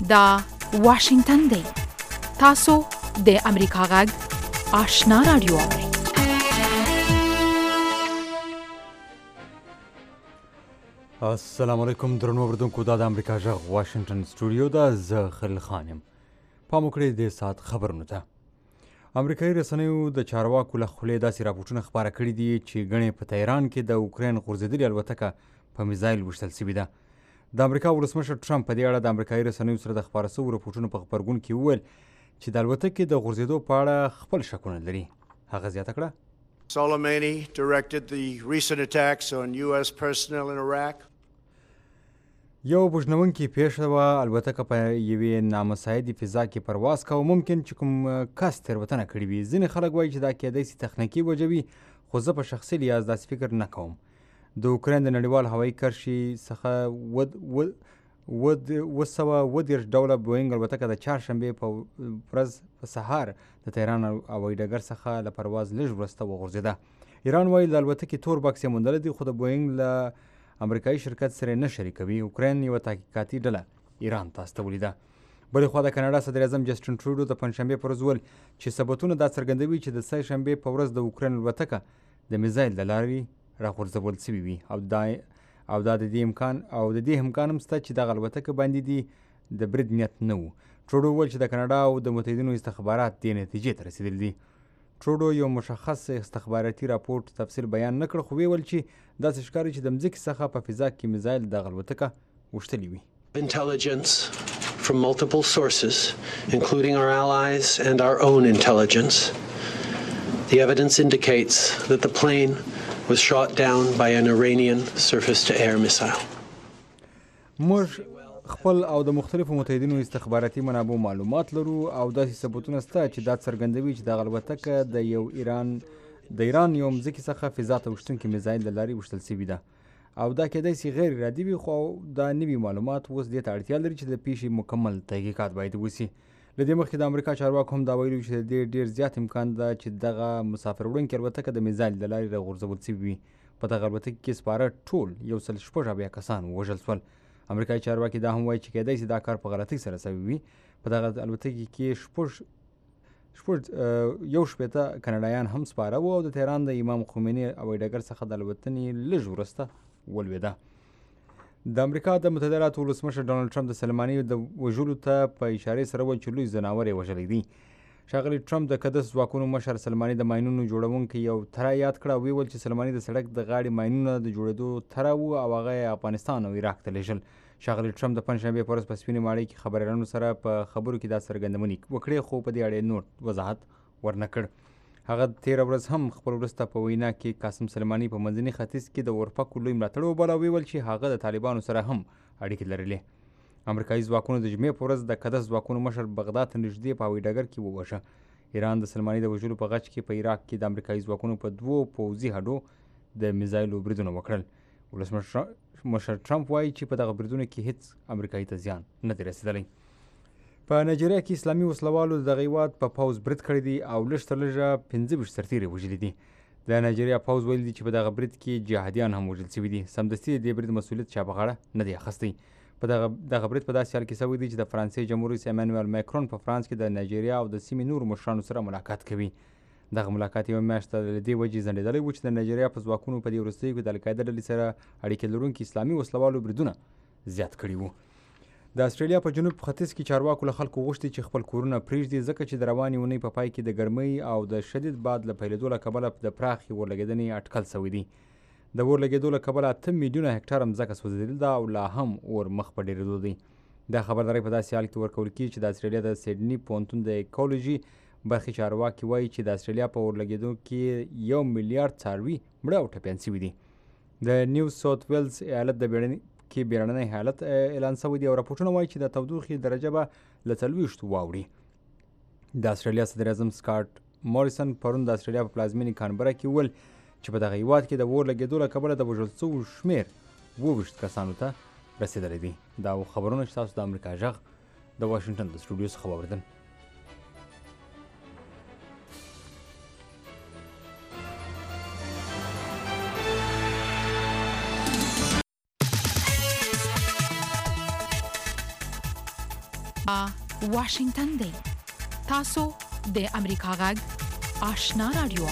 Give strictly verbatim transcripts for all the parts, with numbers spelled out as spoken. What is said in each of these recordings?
دا واشنگتن دی. تاسو د امریکا غږ آشنا رادیو اورئ. السلام علیکم درنو اوریدونکو، دا د امریکا غږ واشنگټن سټوډیو ده. زه خلیل خان یم. پام وکړئ د ساعت خبرونو ته. امریکایي رسنیو د چارواکو له خولې داسې راپورټونه خپاره کړي دي چې ګڼې په تهران کې د اوکراین غورځېدلې الوتکه په میزایل ویشتل سوې ده. د امریکا ولسمشر ټرمپ په دې اړه د امریکایي رسنیو سره د خپاره شوو راپورټونو په غبرګون کې وویل چې د الوتکې د غورځېدو په اړه خپل شکونه لري. هغه زیاته کړه: Soleimani directed the recent attacks on U S personnel in Iraq. یو بوږنونکې پیښه وه. الوتکه په یوې نامساعدې فضا کې پرواز کوه. ممکن چې کوم کس تېروتنه کړې وي. ځینې خلک وایي چې دا کیدای شي تخنیکي وجه وي، خو زه په شخصي لحاظ داسې فکر نه کوم. د اوکراین د نړیوال هوایي کرښې څخه اوه سوه اوه دېرش ډوله بوینګ الوتکه د چهارشنبې په ورځ په سهار د تهران هوایي ډګر څخه له پرواز لږ وروسته وغورځېده. ایران وایي د الوتکې تور بکس یې موندلی دی، خو د بوینګ له امریکایي شرکت سره نه شریکوي. اوکراین یوه تحقیقاتي ډله ایران ته استولې ده. بلې خوا د کاناډا صدر اعظم جسټن ټروډو د پنجشنبې په ورځ وویل چې ثبتونه دا څرګندوي چې د سه شنبې په ورځ د اوکراین الوتکه د میزایل له لارې راغورځول سوي وي، او دا او دا د دې امکان او د دې امکان هم شته چې دغه الوتکه باندې دي د برید نیت نه و. ټروډو وویل چې د کاناډا او د متحدینو استخبارات دې نتیجې ته رسېدلي دي. ټروډو یو مشخص استخباراتي راپورټ تفصیل بیان نه کړ، خو ویل چې داسې ښکاري چې د مځکې څخه په فضا کې میزایل دغه الوتکه وشتلي وي. Intelligence from multiple sources, including our allies and our own intelligence. The evidence indicates that the plane was shot down by an Iranian surface-to-air missile. موږ خپل او د مختلفو متحدینو استخباراتي منابعو معلومات لرو، او داسې ثبوتونه شته چې دا څرګندوي چې دغه الوتکه د یو ایران د ایران یو مځکې څخه فضا ته وشتونکي میزایل له لارې وشتل سوي ده، او دا کیدای شي غیر ارادي وي، خو دا نوي معلومات اوس دې ته اړتیا لري چې د پیښې مکمل تحقیقات باید وشي. له دې مخکې د امریکا چارواکو هم دا ویلي چې د دې ډېر زیات امکان ده چې دغه مسافر وړونکې الوتکه د میزایل له لارې راغورځول سوي وي. په دغه الوتکې کې سپاره ټول یو سل شپږ اویا کسان ووژل شول. امریکایي چارواکي دا هم وایي چې کیدای شي دا کار په غلطۍ سره سوی وي. په دغه الوتکې کې شپږ شپږ یو شپېته کاناډایان هم سپاره وو، او د تهران د امام خمیني هوایي ډګر څخه د الوتنې لږ وروسته ولوېده. د امریکا د متحده ایالاتو ولسمشر ډانلډ ټرمپ د سلیماني د وژلو ته په اشارې سره وویل چې لوی ځناور یې وژلی دی. ښاغلي ټرمپ د قدس ځواکونو مشر سلیماني د ماینونو جوړونکي یو تره یاد کړه، او ویل چې سلیماني د سړک د غاړې ماینونه د جوړېدو تره و، او هغه یې افغانستان او عراق ته لېږل. ښاغلي ټرمپ د پنجشنبې په ورځ په سپینې ماڼۍ کې خبریالانو سره په خبرو کې دا څرګندونې وکړې، خو په دې اړه یې نور وضاحت ورنه کړ. هغه تېره ورځ هم خپل وروسته په وینا کې قاسم سلیماني په منځني ختیځ کې د اورپکو لوی ملاتړ وباله، او ویل چې هغه د طالبانو سره هم اړیکې لرلې. امریکایي ځواکونو د جمعې په ورځ د قدس ځواکونو مشر بغداد ته نږدې په هوایي ډګر کې ووژه. ایران د سلیماني د وژلو په غچ کې په عراق کې د امریکایي ځواکونو په دوو پوځي هډو د میزایلو بریدونه وکړل. ولسمشر ټرمپ وایي چې په دغه بریدونو کې هیڅ امریکایي ته زیان نه دی رسېدلی. په نایجیریا کې اسلامي وسلوالو د دغه هېواد په پوځ برید کړی دی، او لږ تر لږه پنځه ویشت سرتیري وژلي دي. د نایجیریا پوځ ویلي دي چې په دغه برید کې جهادیان هم وژل شوي دي. سمدستي د دې برید مسؤلیت چا په غاړه نه دی اخیستی. په دغه دغه برید په داسې حال کې شوی دی چې د فرانسې جمهور رئیس امانویل ماکرون په فرانس کې د نایجیریا او د سیمې نورو مشرانو سره ملاقات کوي. دغه ملاقات یوه میاشت له دې وجې ځنډېدلی و چې د نایجیریا په ځواکونو په دې وروستیو کې د القاعده ډلې سره اړیکې لرونکي اسلامي وسلوالو بریدونه زیات کړي وو. د استرالیا په جنوب ختیځ کې چارواکو له خلکو غوښتي چې خپل کورونه پرېږدي، ځکه چې د روانې اونۍ په پای کې د ګرمۍ او د شدید باد له پیلېدو له کبله د پراخې اورلګېدنې اټکل شوی دی. د اور لګېدو له کبله اته میلیونه هکټاره مځکه سوځېدلې ده، او لا هم اور مخ په ډېرېدو دی. دا خبرداری په داسې حال کې ورکول کېږي چې د استرالیا د سیډني پوهنتون د ایکولوژي برخې چارواکي وایي چې د استرالیا په اور لګېدو کې یو میلیارډ څاروي مړه او ټپیان شوي دي. د نیو ساوث ویلز ایالت د بیړني کې بیړنی حالت اعلان شوی دی، او راپورټونه وایي چې د تودوخې درجه به له څلوېښتو واوړي. د استرالیا صدر اعظم سکاټ موریسن پرون د استرالیا په پلازمینې کانبرا کې وویل چې په دغه هېواد کې د اور لګېدو له کبله د وژل شوو شمېر اووه ویشت کسانو ته رسېدلی دی. دا خبرونه چې تاسو د امریکا غږ د واشنګټن د سټوډیو څخه واورېدل. واشنگتن دی تاسو د امریکا غږ آشنا رادیو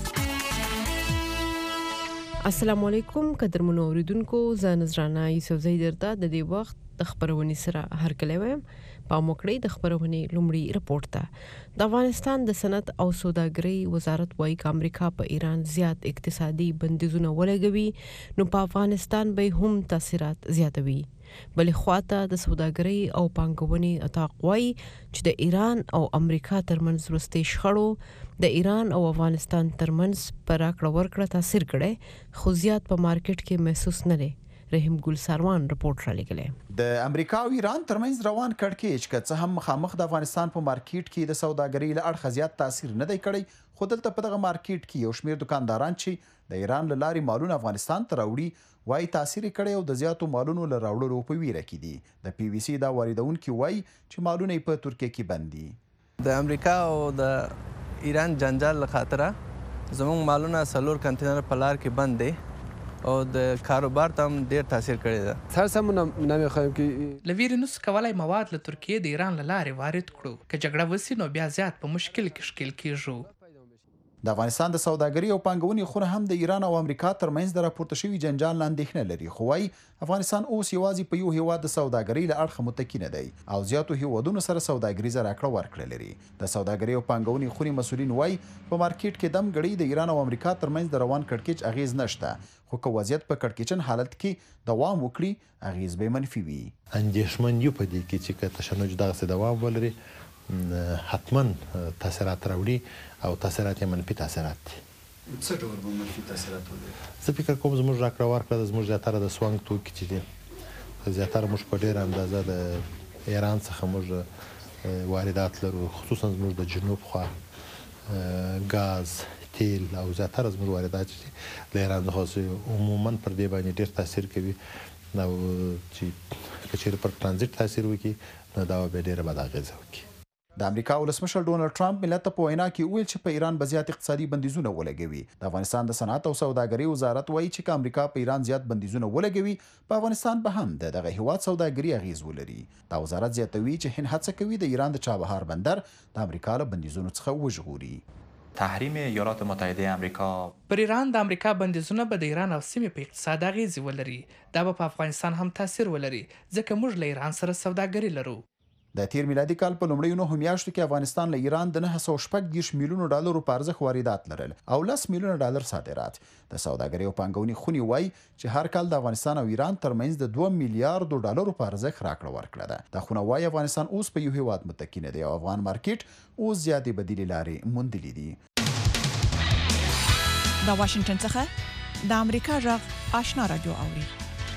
السلام علیکم قدرمنو اوریدونکو زه نذرانه یوسفزۍ درته د دې وخت د خبرونې سره هرکلی وایم په موکړې د خبرونې لومړی رپورت ته د افغانستان د صنعت او سوداګرۍ وزارت وايي چې امریکا په ایران زیات اقتصادي بندیزونه ولګوي نو په افغانستان به هم تاثیرات زیاتوي بلې خواته د سوداګرۍ او پانګونې اتاق وايي چې د ایران او امریکا ترمنځ وروستي شخړو د ایران او افغانستان ترمنځ پر راکړه ورکړه تاثیر کړي خو زیات په مارکیټ کې محسوس نه لري رحیم ګل ساروان رپورت را لګلې د امریکا او ایران ترمنځ روان کړکېچ که څه هم مخامخ د افغانستان په مارکیټ کې د سوداګرۍ له اړخه زیات تاثیر نه دی کړی خو دلته په دغه مارکیټ کې یو شمېر دکانداران چې د ایران له لارې مالونه افغانستان ته راوړي وايي تاثیر کړی او د زیاتو مالونو له راوړلو په ویره کې دي د پی وی سی دا واردونکي وايي چې مالونه په ترکیه کې بند دي د امریکا او د ایران جنجال له خاطره زموږ مالونه سلور کنټینر په لار کې بند دي او د کاروبار ته هم ډیر تاثیر کړی ده هر سمونه نمیخوایم که لویرینوس کولای مواد له ترکیه د ایران له لارې وارد کړو که جګړه وسی نو بیا زیات په مشکل کې ښکیل کیږو د افغانستان د سوداګرۍ او پانګونې خونه هم د ایران او امریکا ترمنځ د راپورته شوي جنجال نه اندېښنه لري خو وايي افغانستان اوس یوازې په یو هیواد د سوداګرۍ له اړخه متکی نه دی او زیاتو هیوادونو سره سوداګریزه راکړه ورکړه لري د سوداګرۍ او پانګونې خونې مسؤلین وايي په مارکیټ کې دم غړي د ایران او امریکا ترمنځ د روان کړکېچ اغیز نشته خو که وضعیت په کړکېچن حالت کې دوام وکړي اغیز به منفي وي اندېښمن یو په دې کې چې که تشنج دغسې دوام ولري حتما تاثیرات راوړي او تاثیرات یې منفي تاثیرات دي څه ډول به منفي تاثیرات ولري زه فکر کوم زموږ راکړه ورکړه د زموږ زیاتره د سونګ توکي چې دي زیاتره موږ په ډېره اندازه د ایران څخه موږ واردات لرو خصوصا زموږ د جنوب خوا ګاز تیل او زیاتره زموږ واردات چې د ایران څخه عموما پر دې باندې ډېر تاثیر کوي نو چې که چېرې پر ټرانزیټ تاثیر وکړي نو دا به ډېره بد اغېزه وکړي د امریکا ولسمشر ډونالد ټرمپ ملت ته په وینا کې ویل چې په ایران به زیات اقتصادي بندیزونه ولګوي د افغانستان د صنعت او سوداګرۍ وزارت وایي چې که امریکا په ایران زیات بندیزونه ولګوي په افغانستان به هم د دغه هیواد سوداګري اغیز ولري دا وزارت زیاتوي چې هند هڅه کوي د ایران د چابهار بندر د امریکا له بندیزونو څخه وژغوري تحریم ایالات متحده امریکا پر ایران د امریکا بندیزونه به د ایران او سیمې په اقتصاد اغیز ولري دا به په افغانستان هم تاثیر ولري ځکه موږ له ایران سره سوداګري لرو د تیر میلادي کال په لومړیو نهو میاشتو کې افغانستان له ایران د نهه سوه شپږ دېرش میلیونو ډالرو په ارزښت واردات لرل او لس میلیونه ډالر صادرات د سوداګرۍ او پانګونې خونې وایي چې هر کال د افغانستان او ایران ترمنځ د دوه میلیارډو ډالرو په ارزښت راکړه ورکړه ده دا خونه وایي افغانستان اوس په یو هیواد متکی نه دی او افغان مارکیټ اوس زیاتې بدیلې لارې موندلې دي د واشنگټن څخه د امریکا غږ آشنا رادیو اوري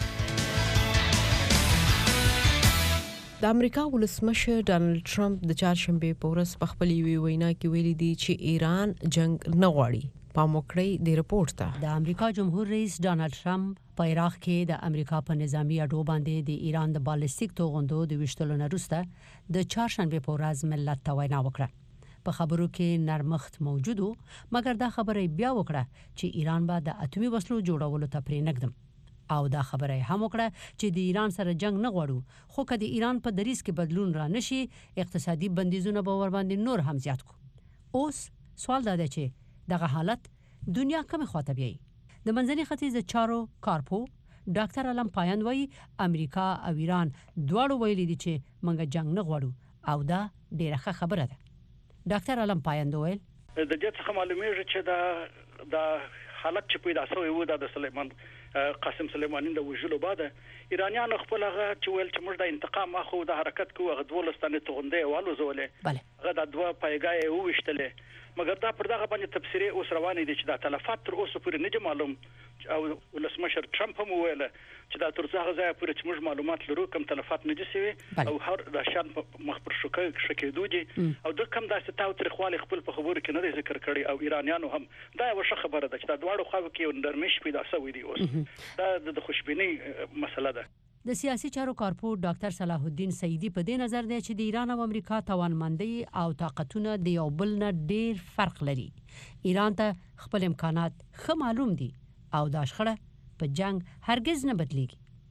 د امریکا ولسمشر ډانلډ ټرمپ د چهارشنبه په ورځ په خپل یوې وینا کې ویلي دی چې ایران جنگ نه غواړي په موکړې د رپورت ته د امریکا جمهور رئیس ډانلډ ټرمپ په عراق کې د امریکا په نظامی اډو باندې د ایران د بالستیک توغندو د وشتلو نه وروسته د چهارشنبه په ورځ ملت ته وینا وکړه په خبرو کې نرمښت موجود و مګر دا خبره بیا وکړه چې ایران به د اتومي وسلو جوړولو ته پرې نږدم او دا خبره هم وکړه چې د ایران سره جنگ نه غواړو خو که د ایران په دریځ کې بدلون را نشي اقتصادي بندیزونه به ور باندې نور هم زیات کو اوس سوال دا دی چې دغه حالت دنیا کومه خواته بیایي د منځني ختیځ د چارو کارپو ډاکټر علم پایند وایي امریکا او ایران دواړو ویلي دي چې موږ جنگ نه غواړو او دا ډیره ښه خبره ده ډاکټر علم پایند ویل د دې څخه معلومیږي چې دا د حالت چې پیدا شوی و د سلیمان قاسم سلیمانی د وژلو بعد ایرانیان خپل هغه چې ویل چې موږ د انتقام اخو د حرکت کوو هغه دولستانه توغندې والو زولې هغه د دوه پایګای وښتلې مګر دا پر دغه باندې تفسیري اوس روانې دي چې دا تلفات تر اوسه پورې نه معلوم او ولسمشر ټرمپ هم ویل چې دا تر څو ځای پورې چې موږ معلومات لرو کوم تلفات نه دي او هر د شان مخ پر شوکه شکېدو دي او د کوم داسې تاو تاریخوالي خپل په خبرو کې نه ذکر کړي او ایرانیانو هم دا یو ښه خبره ده چې دا دواړو خواو کې یو نرمش پیدا شوی دی اوس دا د خوشبینۍ مسله ده د سیاسي چارو کارپو ډاکټر صلاح الدین سعیدی په دې نظر دی چې د ایران او امریکا توانمندي او طاقتونه د یو بل نه ډیر فرق لري ایران ته خپل امکانات ښه معلوم دي او دا شخړه په جنگ هرگز نه بدلیږي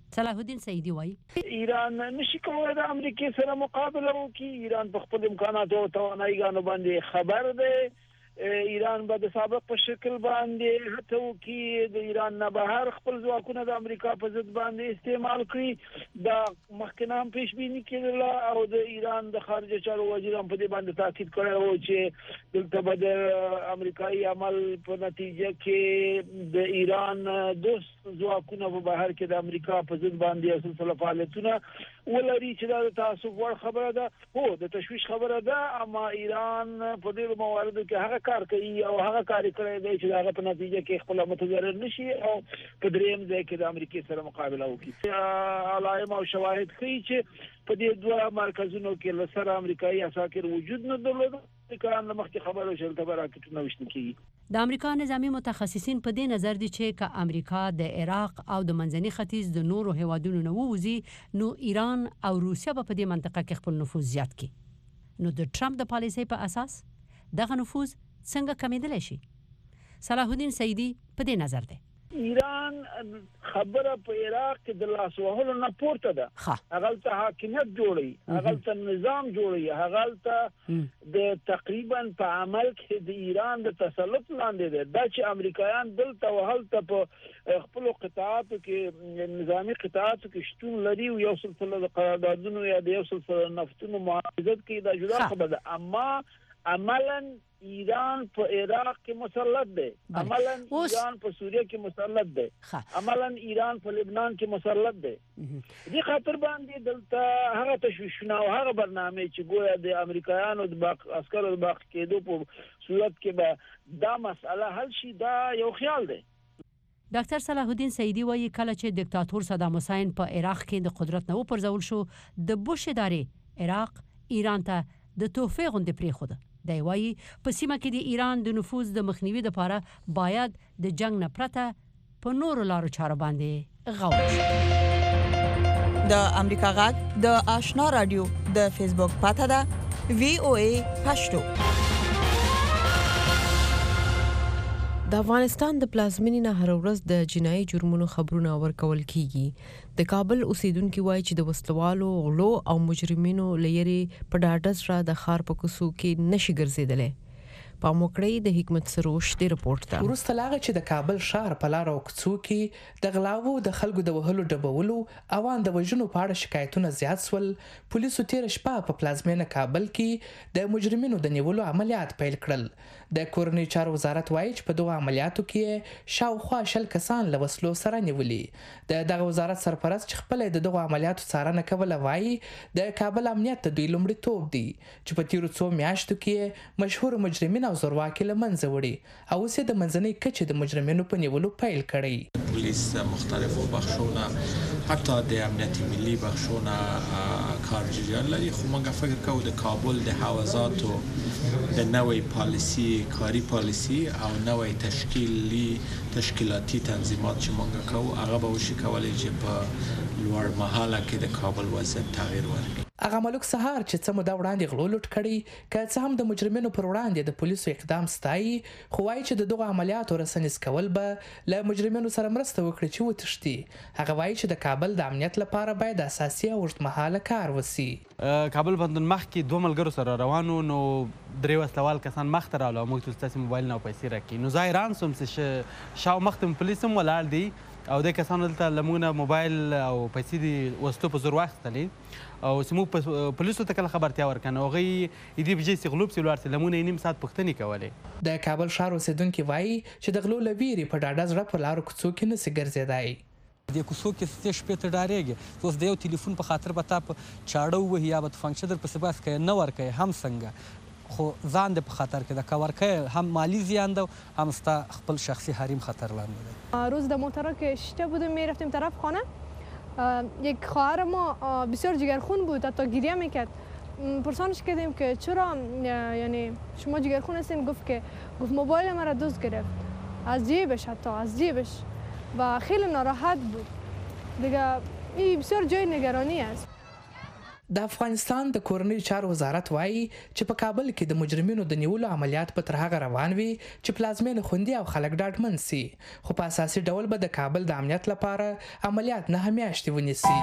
صلاح الدین سعیدی وایي ایران نشي کولای د امریکای سره مقابله وکړي. ایران په خپل امکاناتو او تواناییانو باندې خبر دی. ایران به د سابق په شکل باندې هڅه وکړي د ایران نه بهر خپل ځواکونه د امریکا په ضد باندې استعمال کړي. دا مخکنه هم پیش بینی کېدله او د ایران د خارجه چارو وزیر هم په دې باندې تاکید کړی و چې دلته به د امریکایي عمل په نتیجه کې د ایران دوست ځواکونه په بهر کې د امریکا په ضد باندې سلسله فعالیتونه ولري چې دا د تعصب وړ خبره ده. هو د تشویش خبره ده، اما ایران په ډېرو مواردو کې هغه کار کوي او هغه کار کوي چې هغه په نتیجه کې خپل متضرر نشي او په دریم ځای کې د امریکای سره مقابله وکړي. علائم او شواهد ښیي چې په دې دوه مرکزونو کې له سره امریکایي عساکر وجود نه درلود. کله مخکې خبرو شول ته راکټونه وشته کیږي. د امریکا نظامی متخصصین په دې نظر دي چې که امریکا د عراق او د منځني ختیځ د نورو هیوادونو نه ووځي نو ایران او روسیا به په دې منطقه کې خپل نفوذ زیات کړي. نو د ټرمپ د پالیسۍ په اساس دغه نفوذ څنګه کمیدلی شي؟ صلاح الدین سعیدي په دې نظر دی. ایران خبره په عراق کې د لاس وهلو نه پورته ده. هغه ته حاکمیت جوړي، هغه ته نظام جوړي، هغه ته د تقریبا په عمل کې د ایران د تسلط لاندې ده. دا چې امریکایان دلته وهلته په خپل قطاعاتو کې نظامی قطاعاتو کې شتون لري او یو سلسله د قراردادونو یا د یو سلسله نفتونو معاهدات کې دا جدا خبره ده. اما عملاً ایران په عراق کې مسلط دی، عملاً ایران په سوریه کې مسلط دی، عملاً ایران په لبنان کې مسلط دی. دې خاطر باندې دلته هغه تشویشونه او هغه برنامه چې ګویا د امریکایانو د عسکرو د باق کېدو په صورت کې به دا مسله حل شي، دا یو خیال دی. ډاکټر صلاح الدین سعیدي وایي کله چې دیکتاتور صدام حسین په عراق کې د قدرت نه وپرځول شو د بوش ادارې عراق ایران ته د تحفې غوندې پرېښوده. دی وایي په سیمه کې د ایران د نفوذ د مخنیوي لپاره باید د جنگ نه پرته په نورو لارو چارو باندې غور شي. د امریکا غږ د آشنا رادیو د فیسبوک پاته ده وی او ای پښتو. د افغانستان د پلازمینې نه هر ورځ د جنایي جرمونو خبرونه ورکول کیږي. د کابل اوسیدونکو وایي چې د وسلوالو غلو او مجرمینو لېري په ډاډه سره د ښار په کوڅو کې نشي ګرځېدلی. په موکړې د حکمت سروش د رپورت ته وروسته لاغه چې د کابل ښار په لار او کوڅو کې د غلاو د خلکو د وهلو ډبولو او د وژنو په اړه شکایتونه زیات سول. پولیسو تیر شپه په پلازمینه کابل کې د مجرمینو د نیولو عملیات پیل کړل. د کورنۍ چارو وزارت وایي چې په دغه عملیاتو کې شاوخوا شل کسان له وسلو سره نیولي. د دغه وزارت سرپرست چې خپل د دغه عملیاتو څارنه کوله وایي د کابل امنیت د دوی لومړیتوب دی چې په تیرو څو میاشتو کې مشهور مجرمین او زورواکي له منځه وړي او اوس د منځنۍ کچې د مجرمینو په نیولو پیل کړی. پولیس مختلفو بخشونه حتی د امنیت ملی بخشونه کار جریان لري، خو موږ فکر کوو د کابل د حوزاتو د نوې پالیسی کاری پالیسی او نوې تشکیلی تشکیلاتی تنظیمات چې موږ کوو هغه به وشي کولی چې په لوړ مهاله کې د کابل وضعیت تغییر ورکړي. اغا ملک سهار چې څه موده وړاندې غلو لوټ کړي که څه هم د مجرمینو پر وړاندې د پولیسو اقدام ستایي، خو وایي چې د دغه عملیاتو رسنیز کول به له مجرمینو سره مرسته وکړي چې وتښتي. هغه وایي چې د کابل د امنیت لپاره باید اساسي او اوږدمهاله کار وسي. کابل بندون مخکې دوه ملګرو سره روانو نو درې وسلوال کسان مخ ته راغلل او موږ ته ستاسې موبایل نه او پیسې راکړي. نو زه حیران سوم چې شاو مخ ته پولیس هم ولاړ دي او د کسانو دلته له موږ نه موبایل او پیسې د وسلو په زور واخیستلې او چې موږ پولیسو ته کله خبرتیا ورکړه نو هغوی دې په جې سي غلوب سي ولاړ سي له موږ نه یې نیم ساعت پوښتنې کولې. د کابل ښار اوسېدونکي وایي چې د غلو له ویرې په ډاډه زړه په لارو کوڅو کې نسي ګرځېدی. د کوڅو کې ستې شپې ته ډارېږي، اوس د یو تلیفون په خاطر به تا په چاړه ووهي یا به ته فنکشن در پسې بس کوې نه ورکوې هم څنګه، خو ځان دې په خطر کې ده که ورکوې هم مالی زیان ده هم ستا خپل شخصی حریم خطر لاندې ده. روز در موتورا که شته بودیم میرفتیم طرف خانه، یک خواهر ما بسیار جگرخون بود حتی گریه میکرد. پرسانش کردیم که چرا یعنی شما جگرخون هستین؟ گفت که گفت موبایل مرا دزد گرفت از جیبش، حتی از جیبش و خیلی ناراحت بود. دیگه این بسیار جای نگرانی است. د افغانستان د کورنیو چارو وزارت وایي چې په کابل کې د مجرمینو د نیولو عملیات به تر هغه روان وي چې پلازمینه خوندي او خلک ډاډمن سي، خو په اساسي ډول به د کابل د امنیت لپاره عملیات نه میاشتې ونیسي.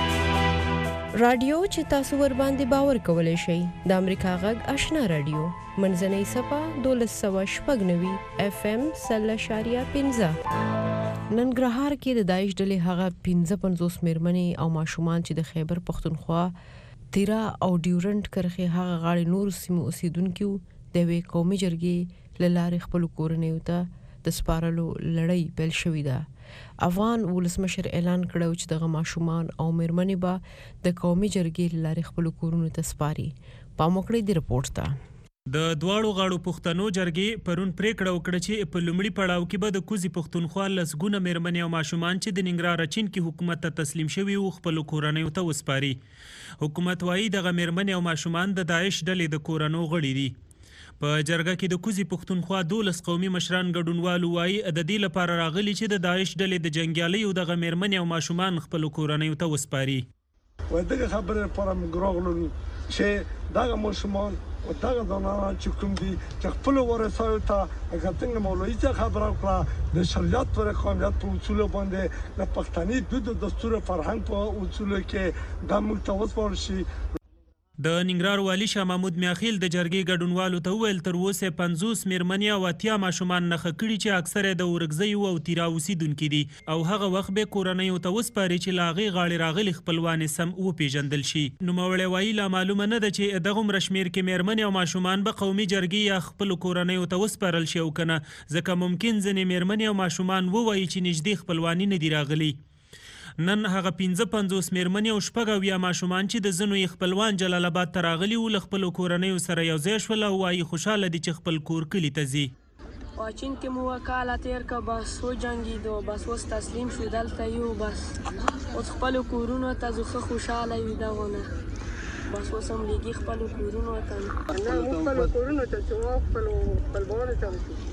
رادیو چې تاسو ور باندې باور کولای شئ د امریکا غږ آشنا رادیو منځنۍ صفه دولس سوه شپږ نوي اف ام سل اشاریه پنځه. ننګرهار کې د داعش ډلې هغه پنځه پنځوس میرمنې او ماشومان چې د خیبر پښتونخوا تیرا او ډیورنټ کرښې هغه غاړې نور سیمو اوسیدونکو د یوې قومي جرګې له لارې خپلو کورنیو ته د سپارلو لړۍ پیل شوې ده. افغان ولسمشر اعلان کړی چې دغه ماشومان او میرمنې به د قومي جرګې له لارې خپلو کورونو ته سپاري. پام وکړئ د رپورټ ته. د دواړو غاړو پښتنو جرګې پرون پریکړه وکړه چې په لومړي پړاو کې به د کوزي پښتونخوا لسګونه میرمنې او ماشومان چې د ننګرهار اچین کې حکومت ته تسلیم شوي وو خپلو کورنیو ته وسپاري. حکومت وایي دغه میرمنې او ماشومان د داعش ډلې د کورنو غړي دي. په جرګه کې د کوزي پښتونخوا دولس قومي مشران ګډونوالو وایي د دې لپاره راغلي چې د داعش ډلې د جنګیالیو دغه میرمنې او ماشومان خپلو کورنیو ته وسپاري. دغه خبره لپاره موږ راغلو چې دغه ماشومان او دغه زنانه چې کوم دي چې خپل ورثو ته هغه څنګه مولوي ته خبره وکړه د شریعت پر قانونیت په اصول باندې د پښتني دود دستور فرهنګ په اصول کې د موږ ته وسپارل شي. د ننګرهار والي شاه محمود میاخیل د جرګې ګډونوالو ته وویل تر اوسه پنځوس میرمنې او اتیا ماشومان نښه کړي چې اکثره د ورکزیو او تیرا اوسیدونکي دي او هغه وخت به کورنیو ته وسپاري چې له هغې غاړې راغلي خپلوانې سم وپېژندل شي. نوموړی وایي لا معلومه نه ده چې دغومره شمېر کې میرمنې او ماشومان به قومي جرګې یا خپلو کورنیو ته وسپارل شي او که نه، ځکه ممکن ځینې میرمنې او ماشومان ووایي چې نږدې خپلواني نه دي راغلي. نن هغه پنځه پنځوس میرمنې او شپږ اویا ماشومان چې د ځینو یې خپلوان جلال آباد ته راغلي وو له خپلو کورنیو سره یو ځای شول او وایي خوشحاله دي چې خپل کور کلي ته ځي. چین کې مو کاله تیر که بس وجنګېدو بس اوس تسلیم شو دلته یو بس اوس خپلو کورونو ته ځو ښه خوشحاله یو دغونه بس اوس هم لېږي خپلو کورونو ته نه موږ خپلو کورونو ته ځو خپلو خپلوانو ته ځو.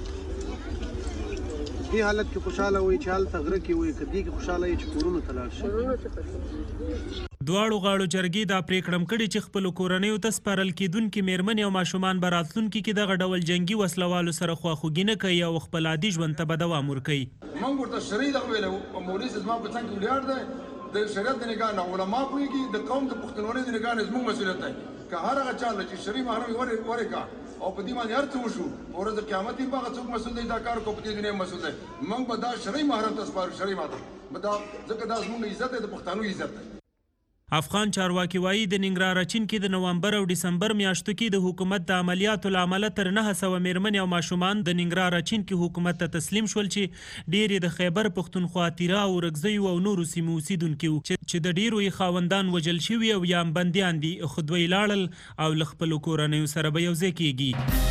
دې حالت کې خوشاله وي چې هلته غره کې وي که دې کې خوشاله وي چې کورونو ته لاړ شي. دواړو غاړو جرګې دا پریکړه کړې چې خپلو کورنیو ته سپارل کېدونکي میرمنې او ماشومان به راتلونکي کې دغه ډول جنګي وسلوالو سره خواخوږي نه کوي او خپل عادي ژوند ته به دوام ورکوي. موږ ورته شرعي دغه ویلی وو مولوي صاحب زما په څنګ کې ولاړ دی د شریعت د نګاه نه علما پوهېږي د قوم د پښتونولۍ د نګاه نه زموږ مسؤلیت دی که هر هغه چا چې شرعي محرم یې ورېږه او په دې باندې هر څه وشو په ورځ د قیامت یې به هغه څوک مسؤل دی دا کار کو په دې دنیا مسؤل دی. موږ به دا شرعي محرم ته سپارو شرعي محرم به دا ځکه دا زموږ عزت دی د پښتنو عزت دی. افغان چارواکي وایي د ننګرهار اچین کې د نومبر او ډسمبر میاشتو کې د حکومت د عملیاتو له امله تر نهه سوه میرمنې او ماشومان د ننګرهار اچین کې حکومت ته تسلیم شول چې ډېر د خیبر پښتونخوا تیرا او ورکزیو او نورو سیمو اوسیدونکي وو چې د ډېرو یې خاوندان وژل شوي او یا هم بندیان دي خو دوی لاړل او له خپلو کورنیو سره به یو ځای کېږي.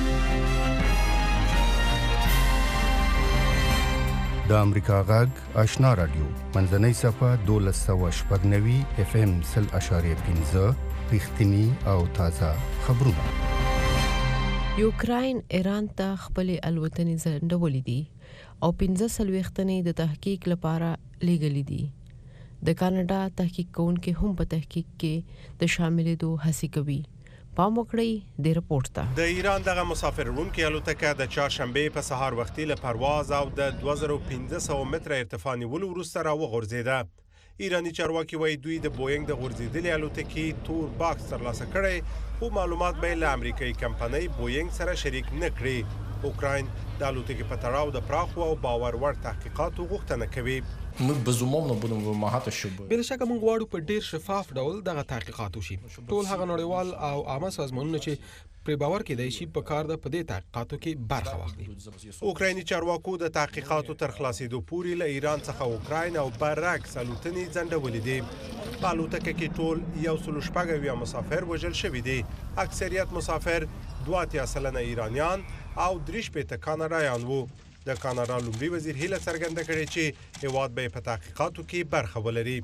د امریکا غږ آشنا رادیو منځنۍ صفه دولس سوه شپږ نوي اف ام سل اشاریه پنځه رښتیني او تازه خبرونه. یوکراین ایران ته خپلې الوتنې ځنډولې دي او پنځه څلوېښت د تحقیق لپاره لیږلي دي. د کاناډا تحقیق کوونکي هم په تحقیق کې د شاملېدو هڅې کوي. پام وکړئ د رپورټ ته. د ایران دغه مسافر وړونکې الوتکه د چهارشنبې په سهار وختي له پرواز او د دوه زره او پنځه سوه متره ارتفاع نیولو وروسته راوغورځېده. ایراني چارواکي وایي دوی د بوینګ د غورځېدلې الوتکې تور باکس ترلاسه کړی خو معلومات به له امریکایي کمپنۍ بوینګ سره شریک نه کړي. اوکراین د الوتکې په تړاو د پراخو او باور وړ تحقیقاتو غوښتنه کوي. Ми безумовно будемо вимагати, щоб بل شکه موږ غواړو په ډیر شفاف ډول دغه تحقیقات وشي. ټول هغه نړیوال او عامه سازمانونه چې پرې باور کېدای شي په کار د په دې تحقیقاتو کې برخه واخلي. اوکرایني چارواکو د تحقیقاتو تر خلاصېدو پورې له ایران څخه اوکراین او برعکس الوتنې ځنډولې دي. په الوتکه کې ټول یو سل شپږ اویا مسافر وژل شوي دي. اکثریت مسافر دوه اتیا سلنه ایرانیان او درې شپېته کاناډایان وو. د کاناډا لومړي وزیر هیله څرګنده کړې چې هیواد به په تحقیقاتو کې برخه ولري.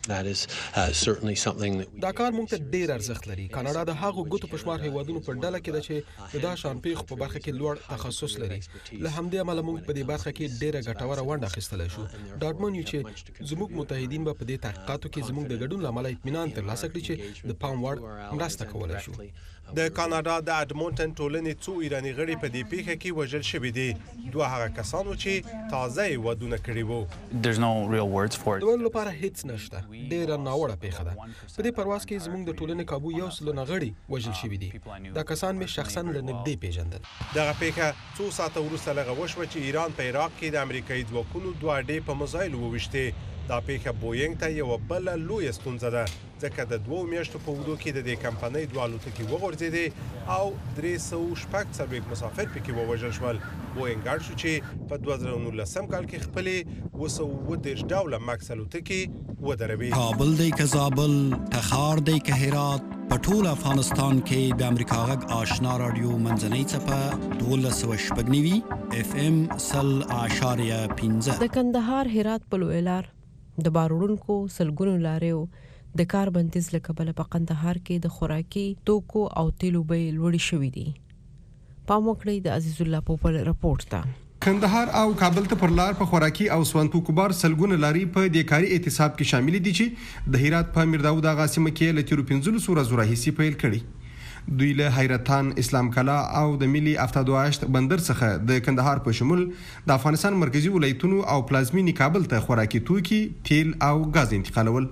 That is uh, certainly something that دا کار موږ ته ډیر ارزښت لري. کاناډا د هغو ګوتو په شمار هیوادونو په ډله کې ده چې د دا شان پیښو په برخه کې لوړ تخصص لري. له همدې امله موږ په دې برخه کې ډیره ګټوره ونډه اخیستلی شو. ډاډمن یو چې زموږ متحدین به په دې تحقیقاتو کې زموږ د ګډون له امله اطمینان ترلاسه کړي چې د پام وړ مرسته کولی شو. د کاناډا د اډمونټن ټولنې څو ایرانی غړي په دې پیښه کې وژل شوي دي. دوه هغه کسان وو چې تازه یې ودونه کړي وو. There's no real words for it. د ویلو لپاره هیڅ نشته. ډیره ناوړه پیښه ده. په دې پرواز کې زموږ د ټولنې کابو یو سلنه غړي وژل شوي دي. دا کسان مې شخصا له نږدې پیژندل. دغه پیښه څو ساعته وروسته لږه وشوه چې ایران په عراق کې د امریکایي ځواکونو دوه اډې په میزایلو وویشتې. دا پیښه بوینګ ته یوه بله لویه ستونزه ده ځکه د دوو میاشتو په اوږدو کې د دې کمپنۍ دوه الوتکې وغورځېدې او درې سوه شپږ څلوېښت مسافر پکې ووژل شول. بوینګ اړ شو چې په دوه زره نولسم کال کې خپلې اوه سوه اووه دېرش ډوله مکس الوتکې ودروي. کابل دی که زابل، تخار دی که هرات، په ټول افغانستان کې د امریکا غږ آشنا رادیو منځنۍ څپه دولس سوه شپږ نوي اف ام سل اعشاریه پنځه. د کندهار هرات په لوی لار د باروړونکو سلګونو لاریو د کار بندیز له کبله په کندهار کې د خوراکي توکو او تیلو بیې لوړې شوې دي. پام وکړئ د عزیز الله پوپل رپورټ ته. کندهار او کابل ته پر لار په خوراکي او سوانتو کبار سلګونه لاري په دې کاري اعتصاب کې شامل دي چې د هرات په میر داود اغا سیمه کې له تیرو پنځلسو ورځو راهیسې پیل کړي. دوی له حیرتان، اسلام کلا او د ملي افتادواشت بندر څخه د کندهار په شمول د افغانستان مرکزی ولایتونو او پلازمینی کابل ته خوراکي توکي، تیل او غاز انتقالول.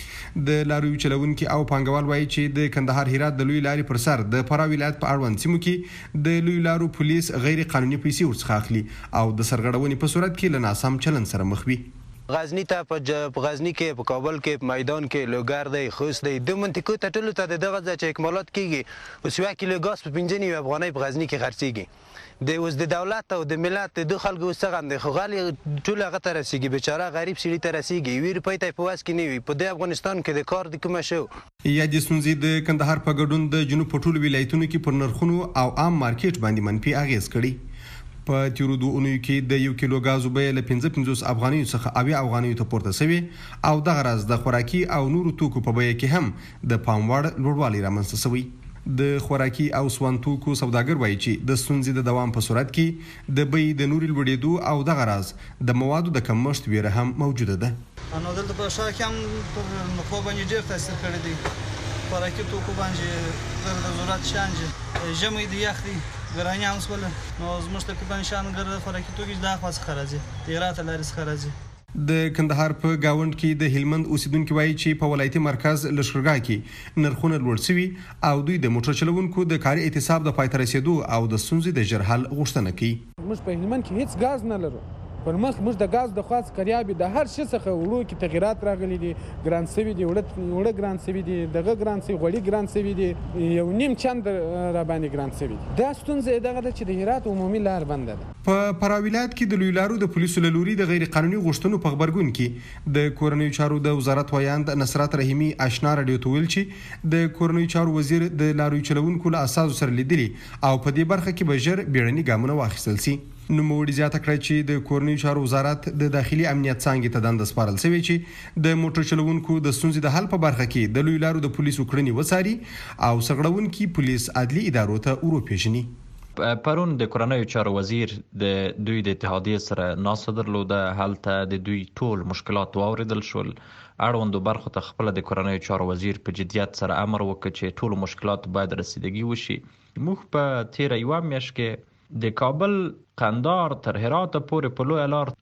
د لاریو چلونکي او پانګوال وایي چې د کندهار هرات د لوی لارې پر سر د فراه ولایت په اړوند سیمو کې د لوی لارو پولیس غیر قانوني پیسې ورڅخه اخلي او د سرغړونې په صورت کې له ناسم چلند سره مخ وي. غزنی ته په غزنی کې، په کابل کې، په میدان کې لوګر دی، خوست دی، د منطقو ته ټولو ته دغه ځای چې اکمالات کېږي اوس یو کیلو ګاز په پنځه نوي افغانۍ په غزني کې خرڅېږي. د اوس د دولت او د ملت د دوه خلکو اوس څه غم دی، خو غالي ټول هغه ته رسېږي، بیچاره غریب سړي ته رسېږي. یوې روپۍ ته یې په وس کې نه وي. په دې افغانستان کې د کار د کومه شو یا د ستونزې د کندهار په ګډون د جنوب په ټولو ولایتونو کې پر نرخونو او عام مارکیټ باندې منفي اغېز کړي. په تیرو دوه اونیو کې د یو کیلو غازو بیه له پنځه پنځوس افغانیو څخه اویا افغانیو ته پورته شوې او دغه راز د خوراکي او نورو توکو په بیه کې هم د پام وړ لوړوالی رامنځته شوی. د خوراکي او سوان توکو سوداګر وایي چې د ستونزې د دوام په صورت کې د بیې د نوري لوړېدو او دغه راز د موادو د کمښت ویره هم موجوده ده. نو دلته په ښار کې هم پر نفو باندې ډېر تاثیر کړی دی. خوراکي توکو باندې د ضرورت شیان دي، ژمی دی، یخ دی، ګراني هم شول. نو زموږ تقریبا شیان ګر خوراکي توکي د هخوا څخه راځي، د هرات له لارې څخه راځي. د کندهار په گاوند کې د هلمند اوسیدونکو وایي چې په ولایتي مرکز لښکرګاه کې نرخونه لوړ شوي او دوی د موټر چلوونکو د کاري اعتصاب د پای ته رسېدو او د ستونزې د ژر حل غوښتنه کوي. موږ په هلمند کې هیڅ غاز نه لرو. پر مخ موږ د غاز د خاص کریابي د هر شي څخه وړو کې تغیرات راغلي دي، ګران سوي دي، وړه وړه ګران سوي دي، دغه ګران سوي، غوړي ګران سوي دي، یو نیم چند را باندې ګران سوي دي. دا ستونزه دغه ده چې د هرات عمومي لار بند ده. په فراه ولایت کې د لوی لارو د پولیسو له لوري د غیر قانوني غوښتنو په خبرګون کې د کورنیو چارو د وزارت ویاند نصرت رحیمي آشنا رادیو ته ویل چې د کورنیو چارو وزیر د لاریو چلوونکو له اساسو سره لیدلي او په دې برخه کې به ژر بیړني ګامونه واخیستل شي. نوموړي زیاته کړه چې د کورنیو چارو وزارت د داخلي امنیت څانګې ته دنده سپارل شوې چې د موټر چلوونکو د ستونزې د حل په برخه کې د لوی لارو د پولیسو کړنې وڅاري او سرغړونکي پولیس عدلي ادارو ته وروپېژني. پرون د کورنیو چارو وزیر د دوی د اتحادیې سره ناسته درلوده. هلته د دوی ټول مشکلات واوریدل شول. اړوندو برخو ته خپله د کورنیو چارو وزیر په جدیت سره امر وکړ چې ټولو مشکلاتو باید رسیدګي وشي. موږ په تیره یوه میاشت کې د کابل، قندار تر هرات پورې په لویه لار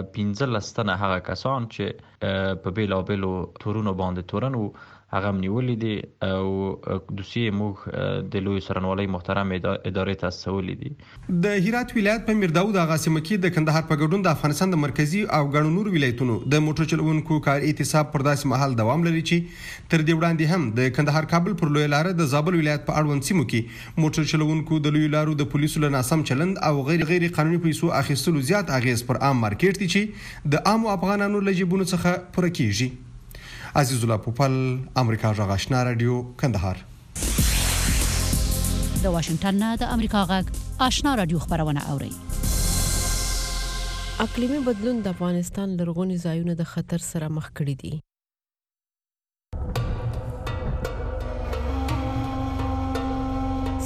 پنځلس تنه هغه کسان چې په بیلابیلو تورونو باندې تورن وو هغه هم نیولي دي او دوسیې موږ د لوی څارنوالۍ محترم ادارې ته استولی دي. د هرات ولایت په میر داود اغا سیمه کې د کندهار په ګډون د افغانستان د مرکزي او ګڼو نورو ولایتونو د موټر چلوونکو کار اعتصاب پر داسې مهال دوام لري چې تر دې وړاندې هم د کندهار کابل پر لویه لاره د زابل ولایت په اړوند سیمو کې موټر چلوونکو د لوی لارو د پولیسو له ناسم چلند او غیر غیر قانوني پیسو اخیستلو زیات اغیز پر عام مارکیټ دي چې د عامو افغانانو له جیبونو څخه پوره کیږي. عزیز الله پوپل، امریکا غږ آشنا رادیو، کندهار. د واشنگټن نه د امریکا غږ آشنا رادیو خبرونه اوري. اقلیمي بدلون د افغانستان لرغوني ځایونه د خطر سره مخ کړي دي.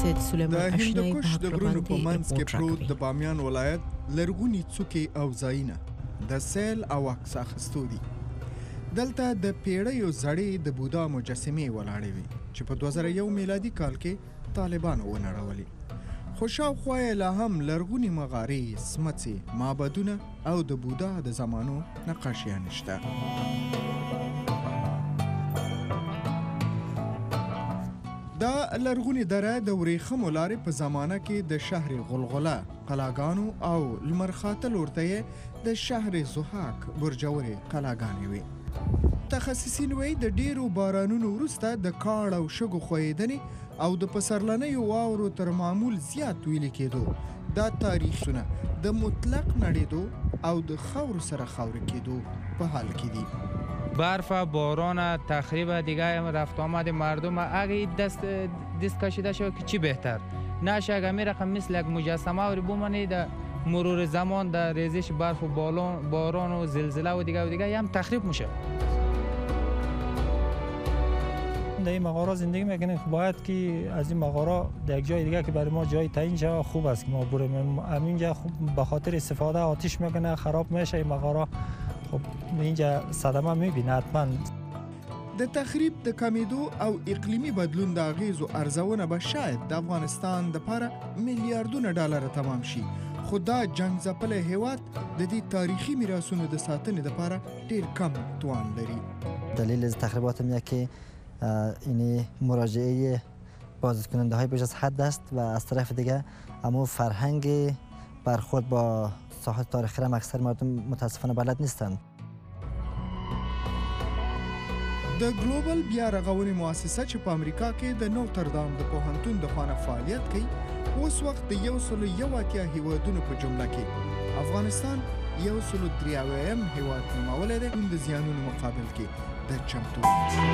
سید سلیمان د آشنای هندوکش د غرونو په منځ کې پروت راکوي. د بامیان ولایت لرغونی څوکې او ځایونه د سیل او عکس اخیستو دي. دلته د پیړیو زړې د بودا مجسمې ولاړې وي چې په دوه زره یو میلادي کال کې طالبانو ونړولې. خو شاوخوا یې لا هم لرغوني مغارې، سمڅې، معبدونه او د بودا د زمانو نقاشیان شته. دا لرغونی دره د ورېښمو لارې په زمانه کې د شهر غلغله، قلاګانو او لمر خاته لور ته یې د شهر زحاک برجورې قلاګانې وې. متخصصین وایي د ډیرو بارانونو وروسته د کاړ او شګو ښویېدنې او د پسرلنیو واورو تر معمول زیات ویلې کېدو دا تاریخونه د مطلق نړېدو او د خاورو سره خاورې کېدو په حال کې دي. برف و باران تخریب دیگه رفت آمد مردم اگه دست دست کشیده شد که چی بهتر نشه اگه می رقم مثل یک مجسمه و بمانه در مرور زمان در ریزش برف و بالون باران و زلزله و دیگه و دیگه هم تخریب میشه. در این مغاره زندگی میکنیم باید که از این مغاره در یک جای دیگه که برای ما جای تعیین شود خوب است که ما بریم همینجا خوب به خاطر استفاده آتش میکنه خراب میشه این مغاره خب اینجا صدمه میبینه حتما. د تخریب د کمیدو او اقلیمی بدلون د اغیزو ارزونه به شاید د افغانستان د پاره میلیارډونه ډالر تمام شي خو دا جنگ ځپلی هیواد د دې تاریخي میراثونو د ساتنې لپاره ډیر کم توان لري. دلیل از تخریبات میاد که این مراجعه بازدید کننده های بیش از حد است و از طرف دیگه اما فرهنگ برخورد با ساحات تاریخی را اکثر مردم متاسفانه بلد نیستند. د ګلوبل بیا رغونې مؤسسه چې په امریکا کې د نوتردام د پوهنتون د خوا نه فعالیت کوي اوس وخت د یو سلو یو اتیا هیوادونو په جمله کې افغانستان یو سلو درې اویم هیواد نومولی دی د زیانونو مقابل کې د چمتو.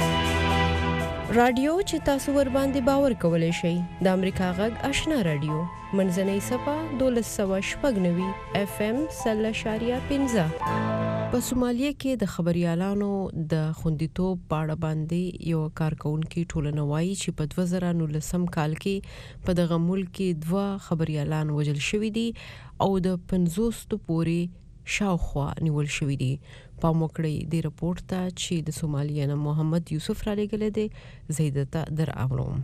رادیو چې تاسو ور باندې باور کولای شئ د امریکا غږ آشنا رادیو منځنۍ صفه دولس سوه شپږ نوي اف ام سل اشاریه پنځه. په سومالیه کې د خبريالانو د خوندیتوب په اړه باندې یو کارکونکي ټولنه وایي چې په دوه زره نولسم کال کې په دغه ملک کې دوه خبريالان وژل شوي دي او د پنځوس پورې شاوخوا نیول شوي دي. په موکړی د رپورت ته چې د سومالیه نه محمد یوسف را لګل دی زیدته در اورم.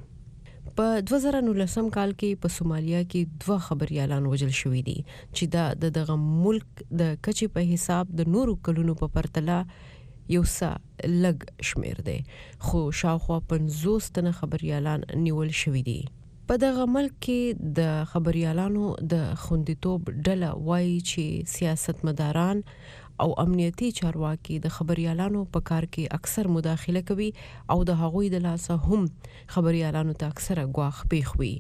په دوه زره نولسم کال کې په سومالیه کې دوه خبريالان وژل شوي دي چې دا د دغه ملک د کچې په حساب د نورو کلونو په پرتله یو څه لږ شمیر دی خو شاوخوا پنځوس تنه خبريالان نیول شوي دي. په دغه ملک کې د خبريالانو د خوندیتوب ډله وایي چې سیاستمداران او امنیتي چارواکي د خبريالانو په کار کې اکثر مداخله کوي او د هغوی د لاسه هم خبريالانو ته اکثر ګواښ پیښ وي.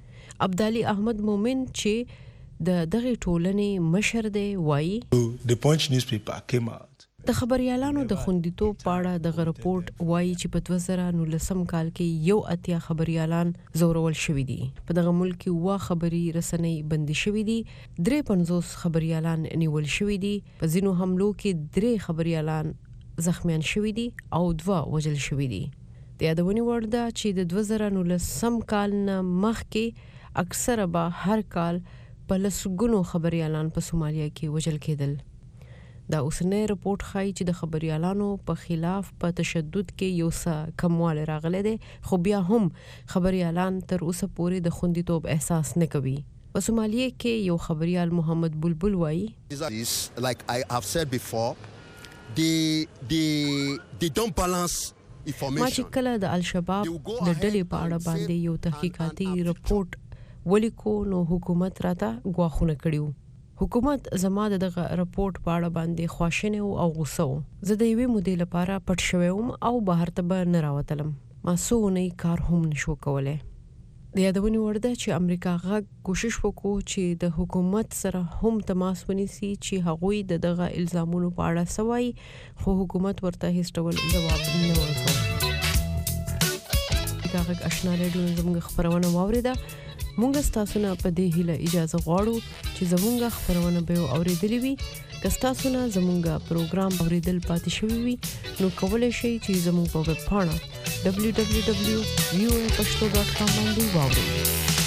عبدالي احمد مومن چې د دغه ټولنې مشر دی وایي The Punch newspaper came out. د خبريالانو د خوندیتوب په اړه د رپورت وایي چې په دوه زره نولسم کال کې یو اتیا خبريالان زورول شوي دي. په دغه ملک کې وا خبري رسنۍ بندي شوي دي. درې پنځوس خبريالان نیول شوي دي. په ځینو حملو کې درې خبريالان زخمیان شوي دي او دوه وژل شوي دي. د یادونې وړ ده چې د دوه زره نولسم کال نه مخکې اکثره به هر کال په لسګونو خبريالان په سومالیه کې وژل کېدل. دا اوسنی رپورت ښایي چې د خبريالانو په خلاف په تشدد کې یو څه کموالی راغلی دی خو بیا هم خبريالان تر اوسه پورې د خوندیتوب احساس نه کوي. په سومالیه کې یو خبريال محمد بلبل وایي like I have said before they they they don't balance information. ما چې کله د الشباب د ډلې په اړه باندې یو تحقیقاتي رپورت ولیکو نو حکومت راته ګواښونه کړیو. حکومت زما دغه رپورت په اړه باندې خواشینه او غوسه و. زه د یوې مودې لپاره پټ شوم او بهر ته به نه راوتلم. ما سونه کار هم نشو کولای. د یادونې وړ ده چې امریکا غږ کوشش وکړو چې د حکومت سره هم تماس ونیسي چې هغوی د دغه الزامونو په اړه سوای خو حکومت ورته هیڅ ډول جواب نه ورکړ. دا غږ آشنا رادیو زموږ خبرونه واوریده مونږ تاسو نه په دې هیله اجازه غواړو چې زموږ خبرونه به اوریدلې وي. که تاسو نه زموږ پروګرام اوریدل پاتې شوی وي نو کولای شئ چې زموږ په ویب پاڼه دبلیو دبلیو دبلیو ډاٹ یو ای پښتو ډاٹ کام باندې واورئ.